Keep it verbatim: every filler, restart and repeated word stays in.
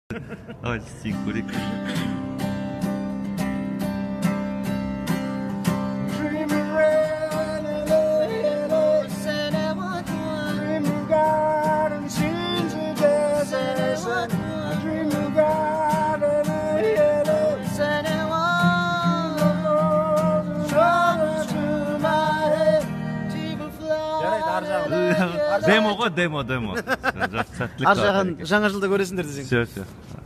Давайте стих курик. Demo ғой, demo, demo. Ар жағын жаңа жылда көресіңдер десең. Все, все.